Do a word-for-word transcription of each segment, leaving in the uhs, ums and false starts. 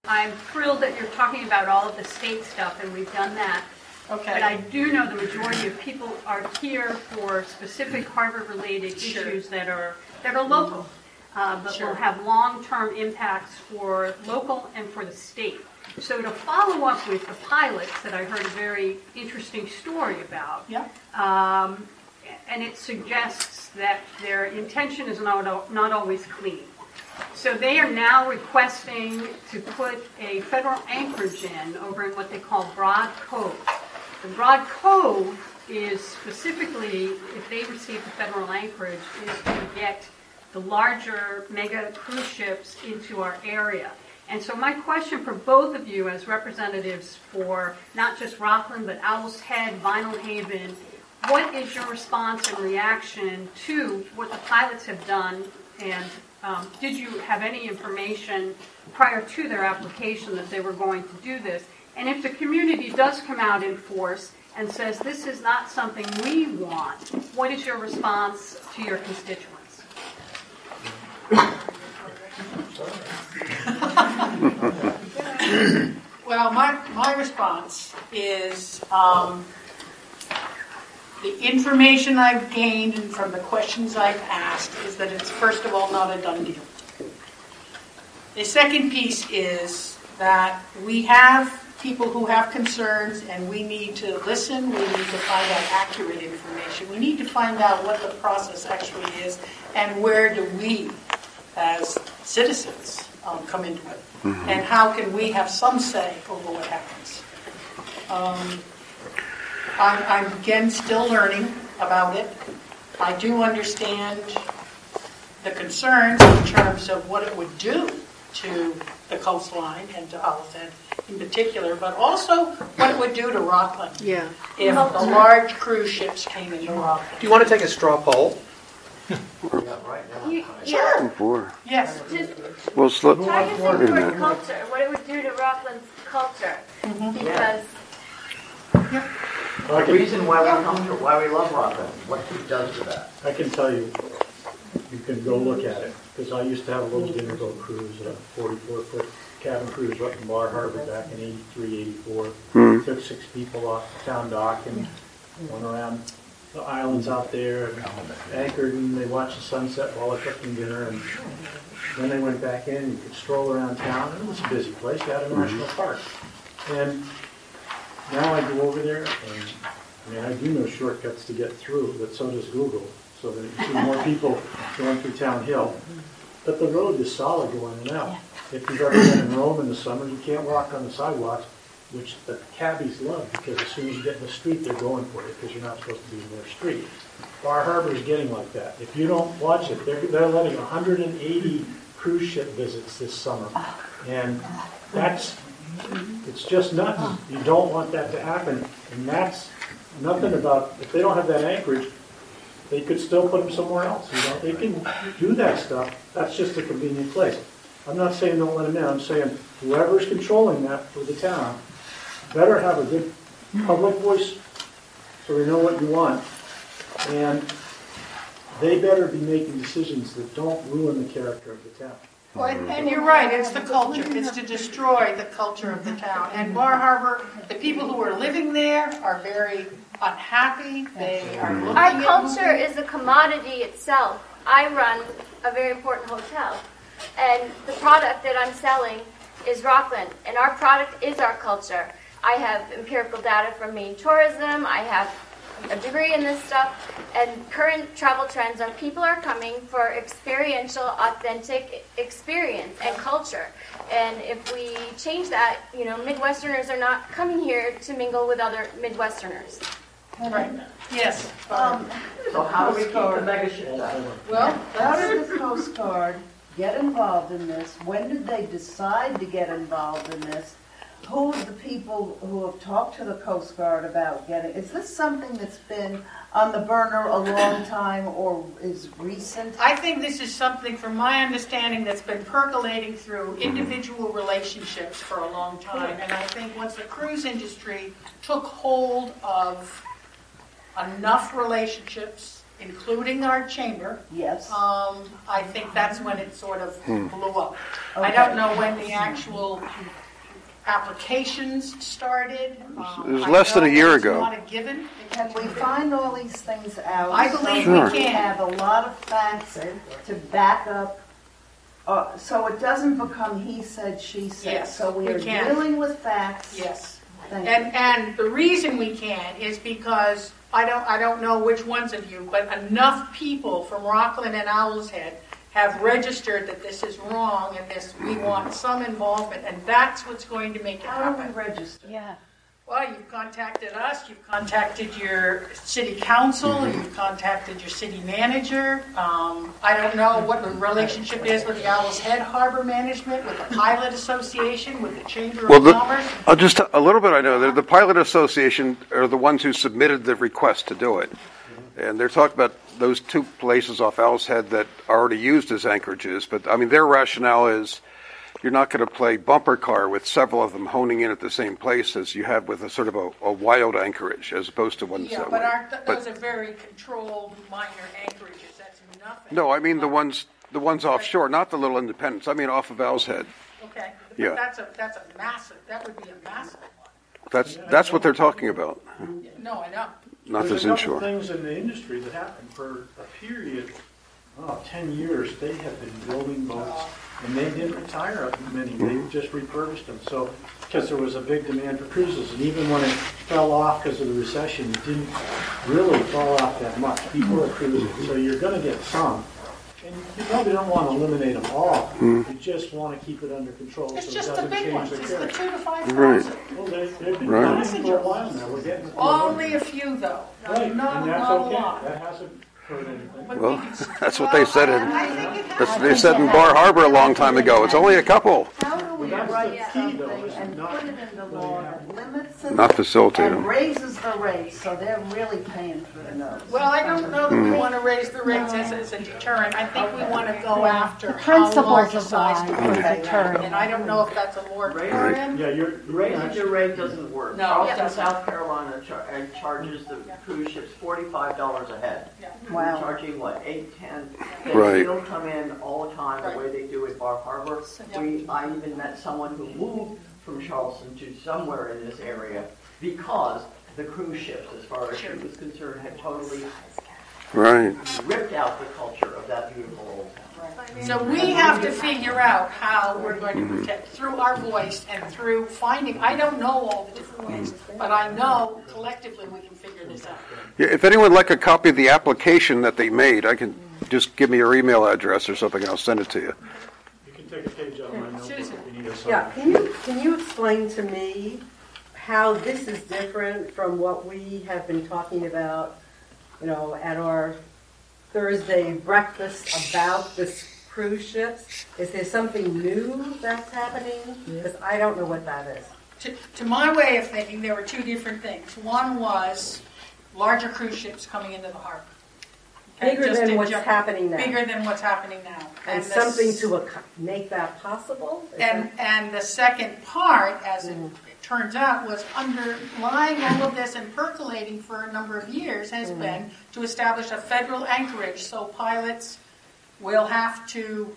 I'm thrilled that you're talking about all of the state stuff, and we've done that. Okay. But I do know the majority of people are here for specific Harvard-related Sure. issues that are that are local, uh, but Sure. will have long-term impacts for local and for the state. So to follow up with the pilots that I heard a very interesting story about, Yeah. um, and it suggests that their intention is not not always clean. So they are now requesting to put a federal anchorage in over in what they call Broad Cove. The Broad Cove is specifically, if they receive the federal anchorage, is to get the larger mega cruise ships into our area. And so my question for both of you as representatives for not just Rockland, but Owl's Head, Vinyl Haven, what is your response and reaction to what the pilots have done? And um, did you have any information prior to their application that they were going to do this? And if the community does come out in force and says this is not something we want, what is your response to your constituents? Well, my, my response is um, the information I've gained and from the questions I've asked is that it's, first of all, not a done deal. The second piece is that we have people who have concerns and we need to listen, we need to find out accurate information. We need to find out what the process actually is and where do we, as citizens, um, come into it. Mm-hmm. And how can we have some say over what happens. Um, I'm, I'm, again, still learning about it. I do understand the concerns in terms of what it would do to the coastline and to Owl's Head in particular, but also what it would do to Rockland yeah. if the large cruise ships came into Rockland. Do you want to take a straw poll? You, yeah. Four. Yes. Just Well, slow. target them for culture, what it would do to Rockland's culture. Mm-hmm. Because yeah. Well, the reason why we come to, why we love Rockland, what it does to that. I can tell you, you can go look at it, because I used to have a little dinner boat cruise, a forty-four foot cabin cruise up in Bar Harbor back in eighty-three, eighty-four. Mm-hmm. Took six people off the town dock and went around the islands out there and anchored, and they watched the sunset while they're cooking dinner, and then they went back in. You could stroll around town, and it was a busy place. You had a national park. And now I go over there, and I mean, I do know shortcuts to get through, but so does Google, so that you see more people going through Town Hill. But the road is solid going in and out. If you've ever been in Rome in the summer, you can't walk on the sidewalks, which the cabbies love, because as soon as you get in the street, they're going for you, because you're not supposed to be in their street. Bar Harbor is getting like that. If you don't watch it, they're, they're letting one hundred eighty cruise ship visits this summer. And that's, it's just nuts. You don't want that to happen. And that's nothing about, if they don't have that anchorage, they could still put them somewhere else. You know, they can do that stuff. That's just a convenient place. I'm not saying don't let them in. I'm saying whoever's controlling that for the town better have a good public voice so we know what you want. And they better be making decisions that don't ruin the character of the town. Well, and you're right, it's the culture. It's to destroy the culture of the town. And Bar Harbor, the people who are living there are very unhappy. They are looking our at culture is a commodity itself. I run a very important hotel, and the product that I'm selling is Rockland, and our product is our culture. I have empirical data from Maine Tourism. I have a degree in this stuff, and current travel trends are people are coming for experiential, authentic experience and culture. And if we change that, you know, Midwesterners are not coming here to mingle with other Midwesterners. Right. Yes. Um, So how do we keep the mega ships out? well, how did the Coast Guard get involved in this? When did they decide to get involved in this? Who are the people who have talked to the Coast Guard about getting? Is this something that's been on the burner a long time or is recent? I think this is something, from my understanding, that's been percolating through individual relationships for a long time. And I think once the cruise industry took hold of enough relationships including our chamber, Yes. um, I think that's when it sort of Hmm. blew up. I Okay. don't know when the actual applications started. Um, It was I less than know a year it was ago. not a given. Can we find all these things out? I so believe we we can. have a lot of facts to back up, uh, so it doesn't become he said, she said. Yes, So we we are can. dealing with facts. Yes. Thank you. And, and the reason we can is because, I don't, I don't know which ones of you, but enough people from Rockland and Owl's Head have registered that this is wrong and this, we want some involvement, and that's what's going to make it How do we happen. register? Yeah. Well, you've contacted us, you've contacted your city council, you've contacted your city manager. Um, I don't know what the relationship is with the Owl's Head Harbor Management, with the Pilot Association, with the Chamber Well, of the, Commerce. I'll just a little bit. I know the, the Pilot Association are the ones who submitted the request to do it, and they're talking about those two places off Owl's Head that are already used as anchorages. But I mean, their rationale is you're not going to play bumper car with several of them honing in at the same place as you have with a sort of a, a wild anchorage, as opposed to ones Yeah, that but way. aren't, th- But- those are very controlled minor anchorages, that's nothing. No, I mean the ones the ones offshore, not the little independents. I mean off of Owl's Head. Okay, Yeah. but that's a, that's a massive, that would be a massive one. That's that's what they're talking about, No, I know. not There's this a couple inshore. things in the industry that happened for a period, oh, ten years, they have been building boats, and they didn't retire many, they just refurbished them, so, because there was a big demand for cruises, and even when it fell off because of the recession, it didn't really fall off that much. People are cruising, so you're gonna get some. And you probably don't want to eliminate them all, you just want to keep it under control so It's it just the doesn't big change ones, the it's the character. two to five Right. thousand. Well, they, they've been Right. coming for a while now, we're getting. Only a few though, Right, not, and that's not a okay, lot. that hasn't hurt anything. But Well, we could- that's what they said in I think it that's has- what they said in Bar Harbor a long time ago. It's only a couple, How do we Well, that's write the key, something though, is and not put it into law that limits it not facilitate and them. raises the rates, so they're really paying for the nose? Well, I don't know that we want to raise the rates as, as a deterrent. I think we want to go after The how large principles a of size why to is put a it deterrent. at. And I don't know if that's a moratorium. Yeah, you're, Raising your rate doesn't work. No, it Charleston, doesn't. South Carolina char- uh, charges the cruise ships forty-five dollars a head. Yeah. Wow. Charging what, eight, ten? They Right. still come in all the time, Right. the way they do at Bar Harbor. Yeah. We, I even met someone who moved from Charleston to somewhere in this area because the cruise ships, as far as she was concerned, had totally Right. ripped out the culture of that beautiful old town. So we have to figure out how we're going to protect through our voice and through finding, I don't know all the different ways, but I know collectively we can figure this out. Yeah, if anyone would like a copy of the application that they made, I can just give me your email address or something, and I'll send it to you. you can take a page out of my notebook Susan. if you need a Yeah, summary. can you, can you explain to me how this is different from what we have been talking about, you know, at our Thursday breakfast about this cruise ships? Is there something new that's happening? Because I don't know what that is. To, to my way of thinking, there were two different things. One was larger cruise ships coming into the harbor. Okay, Bigger just than in what's gen- happening now. Bigger than what's happening now. And the something s- to ac- make that possible? Is And, that- and the second part, as it, it turns out, was underlying all of this and percolating for a number of years has been to establish a federal anchorage so pilots will have to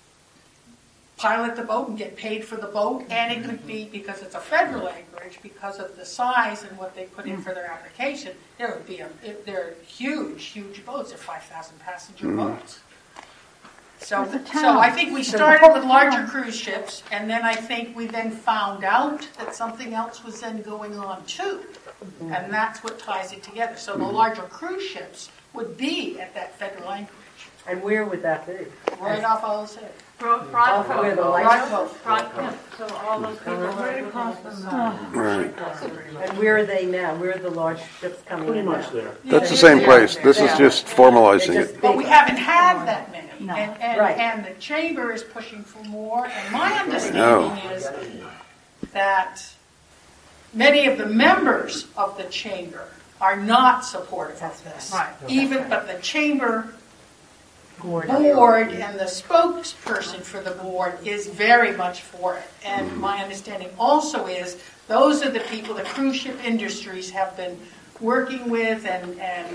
pilot the boat and get paid for the boat, and it could be, because it's a federal anchorage, because of the size and what they put in for their application, there would be a, it- they're huge, huge boats, they're five thousand passenger boats. So, It's a so town. I think we It's a started whole with larger town. cruise ships, and then I think we then found out that something else was then going on too. And that's what ties it together. So the larger cruise ships would be at that federal anchorage, And where would that be? right off Owl's Head. Broad, Off where the lights Right are? boat. broad, so all those people Right are across from the. Right. And where are they now? Where are the large ships coming Pretty in much now? there. That's the same place. This is just formalizing They're it. just But we big. haven't had that many. No. And, and, Right. and the chamber is pushing for more. And my understanding is that many of the members of the chamber are not supportive of this. Right. Even, but the chamber Board. board and the spokesperson for the board is very much for it. And my understanding also is those are the people the cruise ship industries have been working with and, and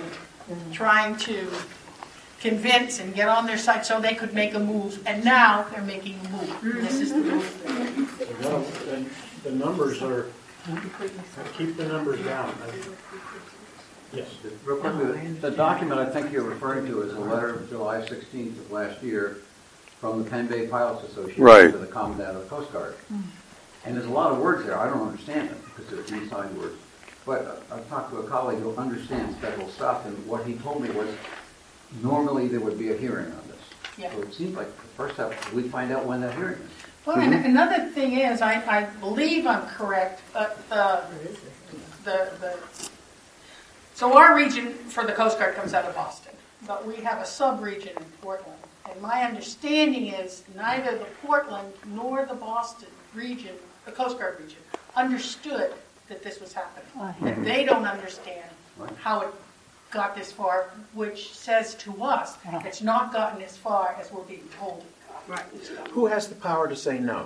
trying to convince and get on their side so they could make a move, and now they're making a move. This is the move. Well, and the numbers are, keep the numbers down. Yes. Real quick, the, the document I think you're referring to is a letter of July sixteenth of last year from the Penn Bay Pilots Association Right. to the Commandant of the Coast Guard. And there's a lot of words there. I don't understand them because they're inside words. But I've talked to a colleague who understands federal stuff, and what he told me was normally there would be a hearing on this. Yeah. So it seems like the first step, we find out when that hearing is. Well, and another thing is, I, I believe I'm correct, but the, the, the, so our region for the Coast Guard comes out of Boston, but we have a sub-region in Portland. And my understanding is neither the Portland nor the Boston region, the Coast Guard region, understood that this was happening. That they don't understand how it got this far, which says to us it's not gotten as far as we're being told it got. Right. Who has the power to say no?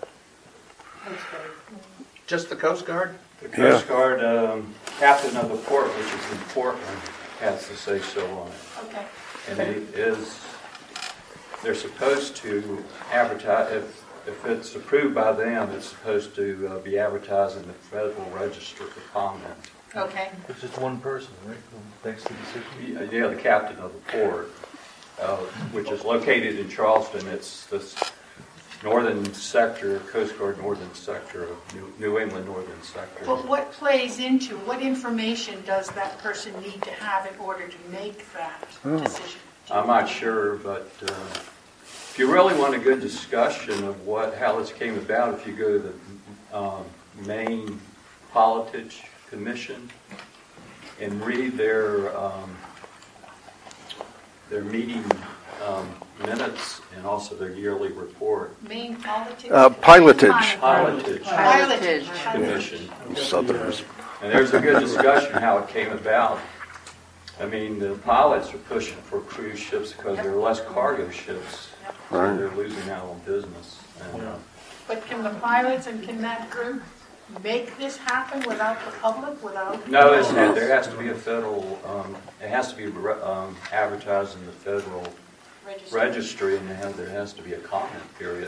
Just the Coast Guard? The Coast Guard um, captain of the port, which is in Portland, has to say so on it. Okay. And it is, they're supposed to advertise, if, if it's approved by them, it's supposed to uh, be advertised in the Federal Register for comment. Okay. It's just one person, right, who makes the decision? Yeah, the captain of the port, uh, which is located in Charleston. It's this northern sector, Coast Guard northern sector of New, New England northern sector. But what plays into, what information does that person need to have in order to make that decision? I'm not sure, but uh, if you really want a good discussion of what how this came about, if you go to the um, Maine Politics Commission and read their um, their meeting um, minutes and also their yearly report. Maine politics? Uh, pilotage. Pilotage. Pilotage. Commission. Southerners. And there's a good discussion how it came about. I mean, the pilots are pushing for cruise ships because there are less cargo ships, so Right. they're losing out on business. And, uh, But can the pilots and can that group make this happen without the public, without? no, it's, there has to be a federal. Um, it has to be um, advertised in the federal Register. registry, and there has, there has to be a comment period.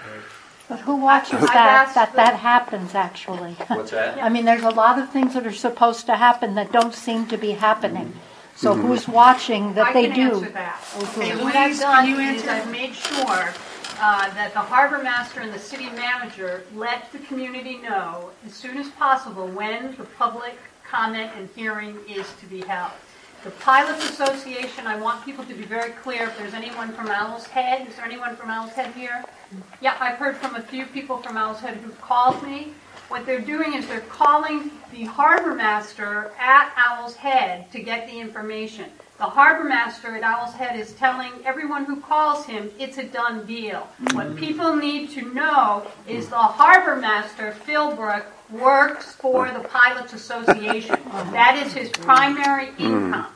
But who watches I've that, asked that the- that happens, actually? What's that? I mean, there's a lot of things that are supposed to happen that don't seem to be happening. So who's watching that I they can do? answer that. Okay, And what I've Louise, done can you is answer? I've made sure uh, that the harbor master and the city manager let the community know as soon as possible when the public comment and hearing is to be held. The Pilots Association, I want people to be very clear. If there's anyone from Owl's Head, is there anyone from Owl's Head here? Yeah, I've heard from a few people from Owl's Head who've called me. What they're doing is they're calling the harbor master at Owl's Head to get the information. The harbor master at Owl's Head is telling everyone who calls him it's a done deal. What people need to know is the harbor master, Philbrook, works for the Pilots Association. That is his primary income.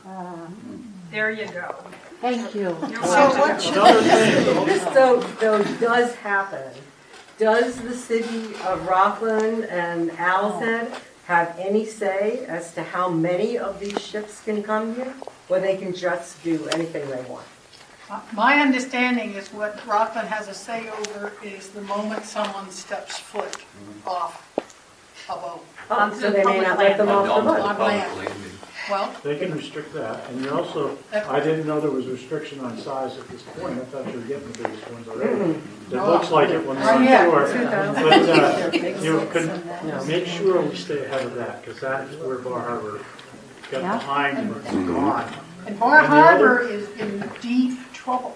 There you go. Thank you. You're So welcome. what should Another If thing, this though, though does happen, does the city of Rockland and Owl's Head have any say as to how many of these ships can come here? Or they can just do anything they want? My understanding is what Rockland has a say over is the moment someone steps foot off a boat. Oh, so they may not let them off the On boat. On public land. landing. Well, they can restrict that, and you also, I didn't know there was a restriction on size at this point, I thought you were getting the biggest ones already. It looks like it when Oh, they're on yeah. tour. But, uh, you can make sure we stay ahead of that, because that's where Bar Harbor got Yeah. behind and it's gone. and Bar And the Harbor other- is in deep trouble.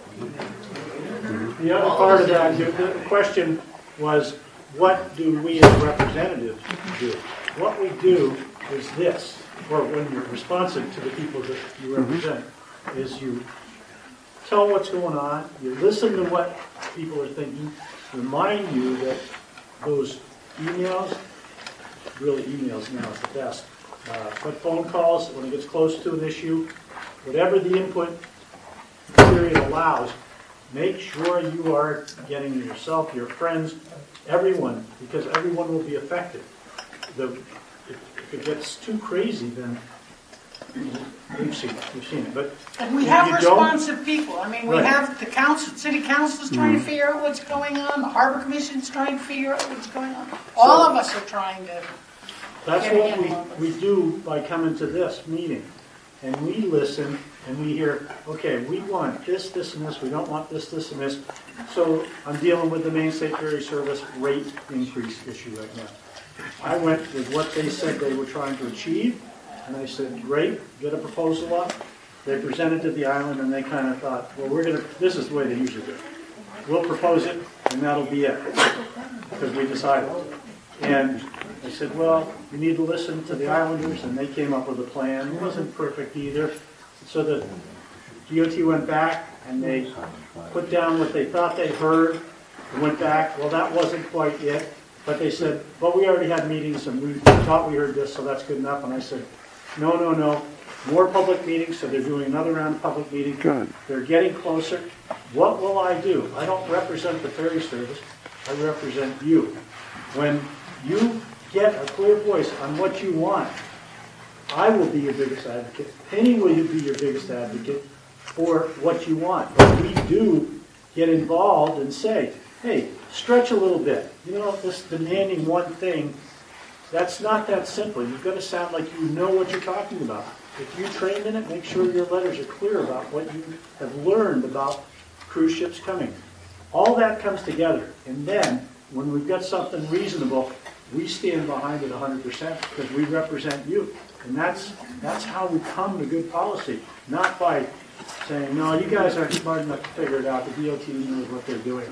The other part of that, the the question was, what do we as representatives do? What we do is this, or when you're responsive to the people that you represent, is you tell what's going on, you listen to what people are thinking, remind you that those emails, really emails now is the best, uh, but phone calls, when it gets close to an issue, whatever the input period allows, make sure you are getting yourself, your friends, everyone, because everyone will be affected. The, if, if it gets too crazy, then we've seen it, we've seen it, but. And we if have you don't- responsive people. I mean, we Right. have the council, city council's trying to Mhm. figure out what's going on. The harbor commission's trying to figure out what's going on. All of us are trying to. That's get a what handle we, on we do by coming to this meeting. And we listen and we hear, okay, we want this, this, and this, we don't want this, this, and this. So I'm dealing with the Maine State Ferry Service rate increase issue right now. I went with what they said they were trying to achieve, and I said, great, get a proposal up. They presented to the island and they kind of thought, well, we're going to, this is the way they usually do it. We'll propose it and that'll be it, because we decided. And I said, well, you need to listen to the islanders, and they came up with a plan. It wasn't perfect either. So the D O T went back and they put down what they thought they heard and went back. Well, that wasn't quite it. But they said, well, we already had meetings and we thought we heard this, so that's good enough. And I said, no, no, no. More public meetings, so they're doing another round of public meetings. Good. They're getting closer. What will I do? I don't represent the ferry service. I represent you. When you get a clear voice on what you want, I will be your biggest advocate. Penny will be your biggest advocate for what you want. But we do get involved and say, hey, stretch a little bit. You know, this demanding one thing, that's not that simple. You've got to sound like you know what you're talking about. If you train in it, make sure your letters are clear about what you have learned about cruise ships coming. All that comes together. And then, when we've got something reasonable, we stand behind it one hundred percent because we represent you. And that's that's how we come to good policy. Not by saying, no, you guys aren't smart enough to figure it out. The D O T knows what they're doing.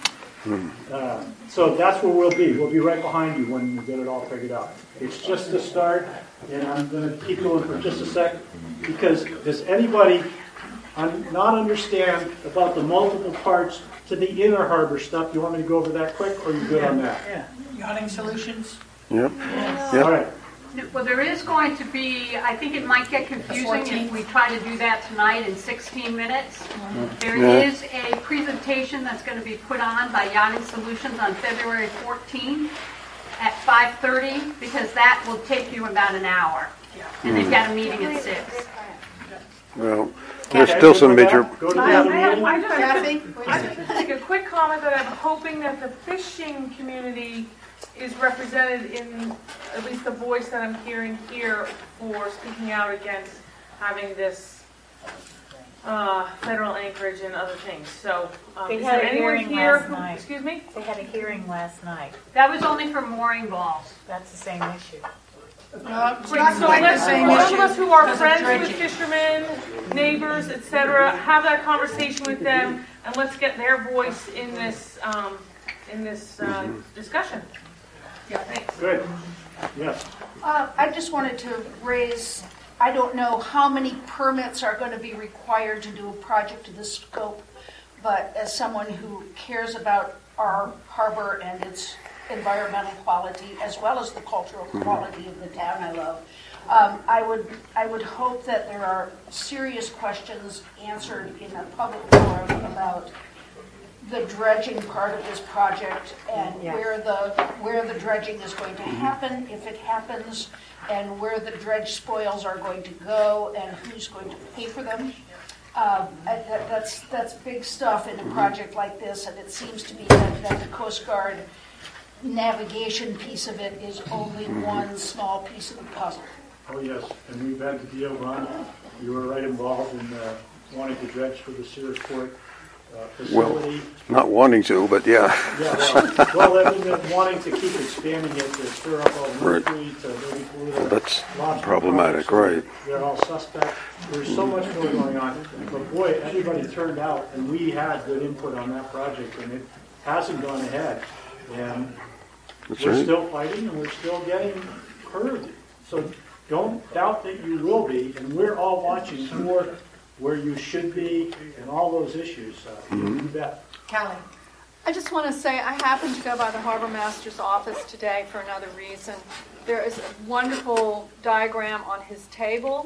Uh, so that's where we'll be. We'll be right behind you when we get it all figured out. It's just the start, and I'm going to keep going for just a sec, because does anybody un- not understand about the multiple parts to the inner harbor stuff? You want me to go over that quick, or are you good yeah. on that? Yeah. Yachting solutions? Yep. Yes. All right. Well, there is going to be, I think it might get confusing if we try to do that tonight in sixteen minutes. There Yeah. is a presentation that's going to be put on by Yachting Solutions on February fourteenth at five thirty, because that will take you about an hour. And they've got a meeting at six. Well, there's still some major. Go to the I, other I, have, meeting. I just Kathy? have to, I just have to make a quick comment that I'm hoping that the fishing community is represented in at least the voice that I'm hearing here for speaking out against having this uh, federal anchorage and other things. So, um, They is had there a anyone hearing here? last Who, night. excuse me? They had a hearing last night. That was only for mooring balls. That's the same issue. Uh, it's Great, not so quite the let's, same those issue of us who are because of friends with dredging. fishermen, neighbors, et cetera, have that conversation with them, and let's get their voice in this um, in this uh, discussion. Yeah, thanks. Good. Yes. Uh, I just wanted to raise, I don't know how many permits are going to be required to do a project of this scope, but as someone who cares about our harbor and its environmental quality as well as the cultural quality of the town I love, um, I would I would hope that there are serious questions answered in a public forum about the dredging part of this project and Yes. where the where the dredging is going to happen, if it happens, and where the dredge spoils are going to go and who's going to pay for them. Um, and that, that's that's big stuff in a project like this, and it seems to me that, that the Coast Guard navigation piece of it is only one small piece of the puzzle. Oh, yes. And we've had the deal run. You were right involved in uh, wanting to dredge for the Searsport uh, facility. Well, not wanting to, but yeah. Yeah, well, well, they've been wanting to keep expanding it to stir up all the Right. mercury to maybe pollute Well, our that's lobster problematic, products. right. They're all suspect. There's so much more going on. But boy, everybody turned out, and we had good input on that project, and it hasn't gone ahead. And That's we're right. still fighting, and we're still getting heard. So don't doubt that you will be, and we're all watching for where you should be and all those issues. Uh, Mm-hmm. You bet. Callie. I just want to say I happened to go by the Harbor Master's office today for another reason. There is a wonderful diagram on his table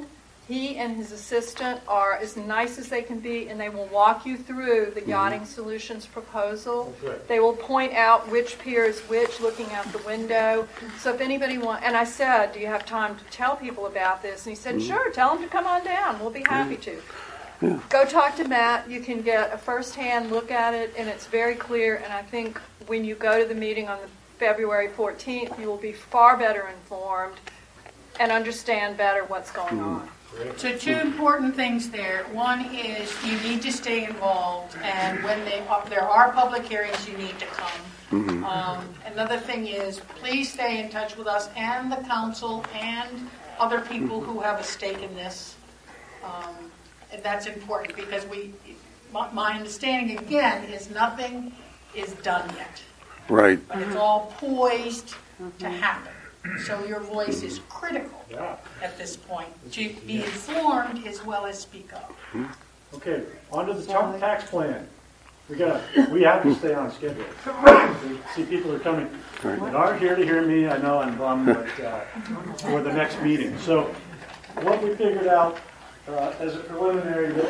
He and his assistant are as nice as they can be, and they will walk you through the Yachting Solutions proposal. That's right. They will point out which pier is which, looking out the window. So if anybody wants, and I said, do you have time to tell people about this? And he said, sure, tell them to come on down. We'll be happy to. Yeah. Go talk to Matt. You can get a first-hand look at it, and it's very clear. And I think when you go to the meeting on the February fourteenth, you will be far better informed and understand better what's going on. So two important things there. One is you need to stay involved, and when they are, there are public hearings, you need to come. Mm-hmm. Um, another thing is, please stay in touch with us and the council and other people who have a stake in this. Um, and that's important because we, my, my understanding again is nothing is done yet. Right. But it's all poised to happen. So your voice is critical Yeah. at this point to be informed as well as speak up. Okay, on to the ta- tax plan. We got we have to stay on schedule. See, people are coming that aren't here to hear me. I know I'm bummed, but uh, for the next meeting. So what we figured out uh, as a preliminary,